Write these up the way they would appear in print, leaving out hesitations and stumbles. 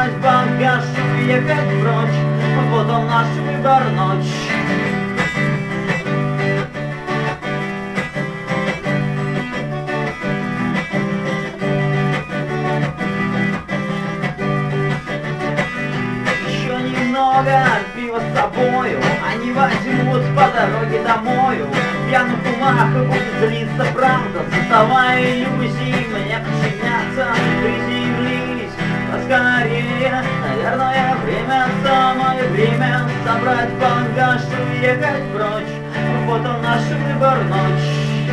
собрать багаж и уехать прочь. Вот он наш выбор, ночь. Пиво с собою они возьмут по дороге домою. В пьяных умах будет злиться правда, создавая иллюзии, мне подчиняться. Приземлись поскорее, наверное, время, самое время собрать багаж и уехать прочь. Вот он наш выбор, ночь.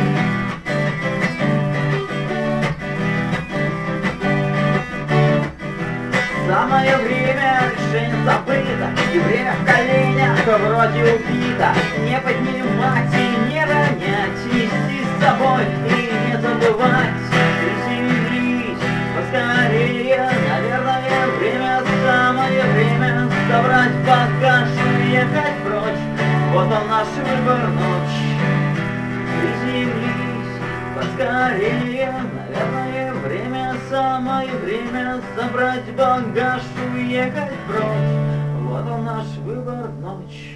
Самое время, решение забыто, и время в коленях вроде убито. Не поднимать и не ронять, нести с собой и не забывать. Приземлись поскорее, наверное, время, самое время собрать багаж и уехать прочь. Вот он наш выбор, ночь. Приземлись поскорее, наверное, время, самое время собрать багаж и уехать прочь. Вот он наш выбор, ночь.